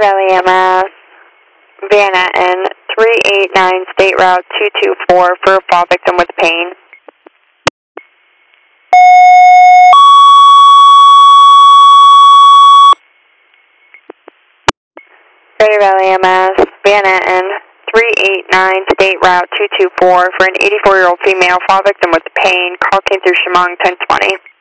Valley EMS, Van Etten, 389 State Route 224 for a fall victim with pain. Greater Valley EMS, Van Etten, 389 State Route 224 for an 84-year-old female fall victim with pain. Call came through Chemung 1020.